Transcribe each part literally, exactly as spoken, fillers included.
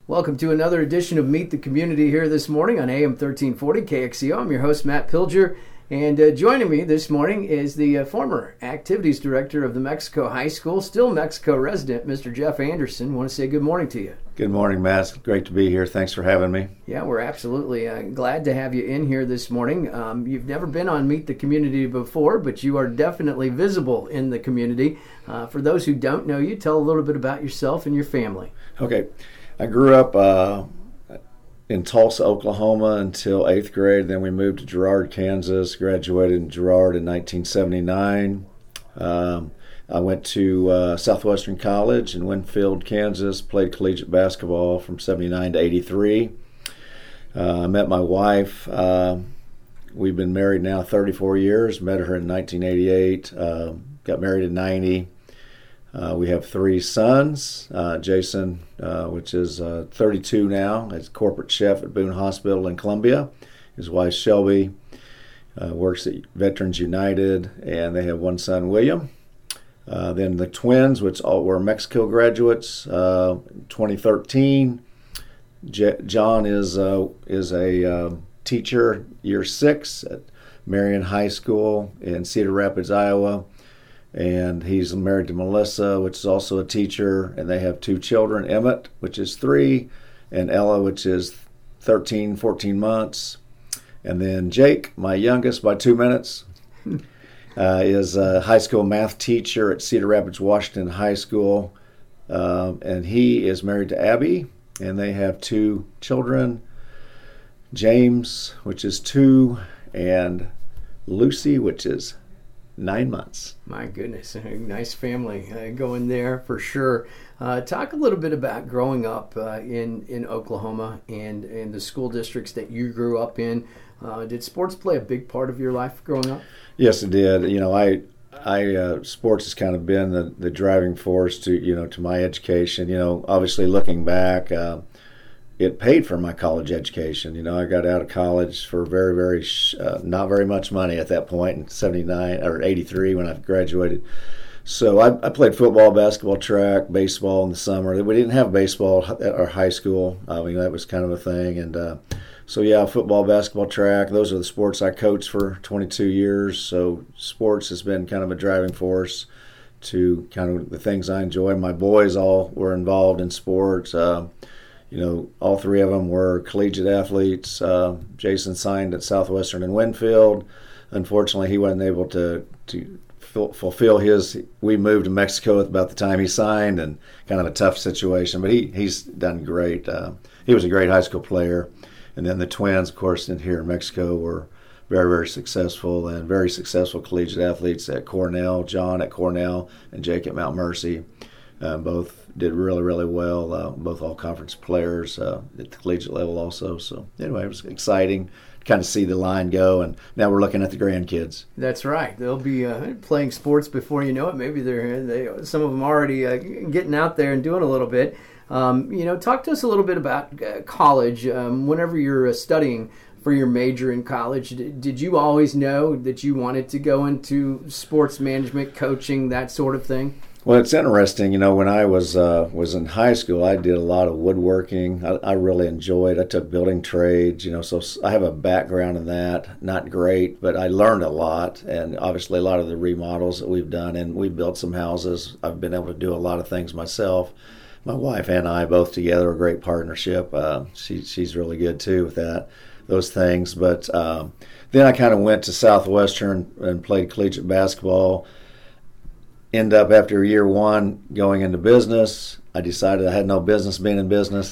Welcome to another edition of Meet the Community here this morning on A M thirteen forty K X C O. I'm your host, Matt Pilger, and uh, joining me this morning is the uh, former Activities Director of the Mexico High School, still Mexico resident, Mister Jeff Anderson. I want to say good morning to you. Good morning, Matt. It's great to be here. Thanks for having me. Yeah, we're absolutely uh, glad to have you in here this morning. Um, you've never been on Meet the Community before, but you are definitely visible in the community. Uh, for those who don't know you, tell a little bit about yourself and your family. Okay. I grew up uh, in Tulsa, Oklahoma until eighth grade. Then we moved to Girard, Kansas, graduated in Girard in nineteen seventy-nine. Um, I went to uh, Southwestern College in Winfield, Kansas, played collegiate basketball from seventy-nine to eighty-three. Uh, I met my wife. Uh, we've been married now thirty-four years. Met her in nineteen eighty-eight. Uh, got married in ninety. Uh, we have three sons. Uh, Jason, uh, which is uh, thirty-two now, is corporate chef at Boone Hospital in Columbia. His wife Shelby uh, works at Veterans United, and they have one son, William. Uh, then the twins, which all were Mexico graduates, uh, twenty thirteen. J- John is uh, is a uh, teacher, year six at Marion High School in Cedar Rapids, Iowa. And he's married to Melissa, which is also a teacher, and they have two children, Emmett, which is three, and Ella, which is thirteen, fourteen months. And then Jake, my youngest by two minutes, uh, is a high school math teacher at Cedar Rapids, Washington High School, um, and he is married to Abby, and they have two children, James, which is two, and Lucy, which is nine months. My goodness, a nice family uh, going there for sure. Uh, talk a little bit about growing up uh, in, in Oklahoma and, and the school districts that you grew up in. Uh, did sports play a big part of your life growing up? Yes, it did. You know, I, I uh, sports has kind of been the, the driving force to, you know, to my education. You know, obviously looking back, uh, it paid for my college education. You know, I got out of college for very, very, uh, not very much money at that point in seventy-nine or eighty-three when I graduated. So I, I played football, basketball, track, baseball in the summer. We didn't have baseball at our high school. I mean, that was kind of a thing. And uh, so, yeah, football, basketball, track, those are the sports I coached for twenty-two years. So sports has been kind of a driving force to kind of the things I enjoy. My boys all were involved in sports. Uh, You know, all three of them were collegiate athletes. Uh, Jason signed at Southwestern in Winfield. Unfortunately, he wasn't able to to f- fulfill his. We moved to Mexico at about the time he signed, and kind of a tough situation. But he he's done great. Uh, he was a great high school player. And then the twins, of course, in here in Mexico were very, very successful and very successful collegiate athletes at Cornell. John at Cornell and Jake at Mount Mercy. Uh, both did really, really well, uh, both all-conference players uh, at the collegiate level also. So anyway, it was exciting to kind of see the line go, and now we're looking at the grandkids. That's right. They'll be uh, playing sports before you know it. Maybe they're they, some of them already uh, getting out there and doing a little bit. Um, you know, talk to us a little bit about uh, college. Um, whenever you're uh, studying for your major in college, did, did you always know that you wanted to go into sports management, coaching, that sort of thing? Well, it's interesting. You know, when I was uh, was in high school, I did a lot of woodworking. I, I really enjoyed. I took building trades. You know, so I have a background in that. Not great, but I learned a lot. And obviously, a lot of the remodels that we've done, and we built some houses. I've been able to do a lot of things myself. My wife and I both together, a great partnership. Uh, she she's really good too with that, those things. But um, then I kind of went to Southwestern and played collegiate basketball. End up after year one going into business. I decided I had no business being in business,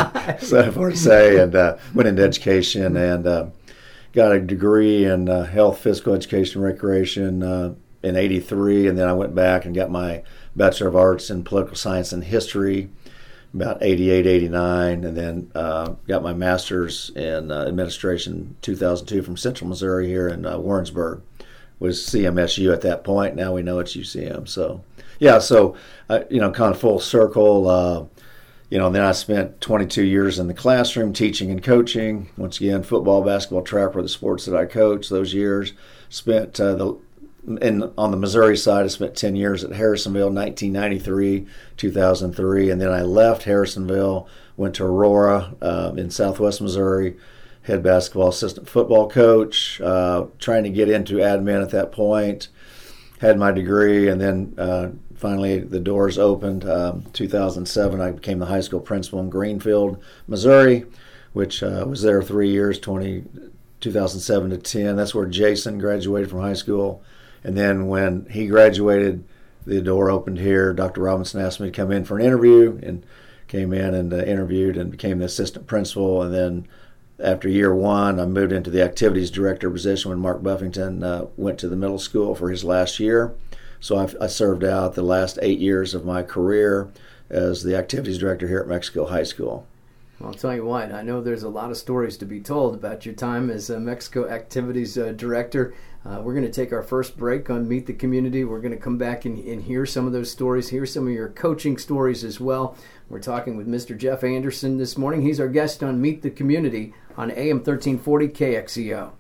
so for to say, and uh, went into education and uh, got a degree in uh, health, physical education, recreation uh, in eighty-three, and then I went back and got my Bachelor of Arts in Political Science and History about eighty-eight, eighty-nine, and then uh, got my Master's in uh, Administration two thousand two from Central Missouri here in uh, Warrensburg. Was C M S U at that point. Now we know it's U C M. So, yeah, so, uh, you know, kind of full circle. Uh, you know, then I spent twenty-two years in the classroom teaching and coaching. Once again, football, basketball, track were the sports that I coached those years. Spent uh, the in on the Missouri side, I spent ten years at Harrisonville, nineteen ninety-three, two thousand three, and then I left Harrisonville, went to Aurora uh, in Southwest Missouri, head basketball assistant football coach, uh, trying to get into admin at that point. Had my degree, and then uh, finally the doors opened. Um, two thousand seven, I became the high school principal in Greenfield, Missouri, which uh, was there three years, twenty, two thousand seven to ten. That's where Jason graduated from high school. And then when he graduated, the door opened here. Doctor Robinson asked me to come in for an interview, and came in and uh, interviewed and became the assistant principal. And then after year one, I moved into the activities director position when Mark Buffington uh, went to the middle school for his last year. So I've, I served out the last eight years of my career as the activities director here at Mexico High School. I'll tell you what, I know there's a lot of stories to be told about your time as a Mexico Activities uh, Director. Uh, we're going to take our first break on Meet the Community. We're going to come back and, and hear some of those stories, hear some of your coaching stories as well. We're talking with Mister Jeff Anderson this morning. He's our guest on Meet the Community on A M thirteen forty K X E O.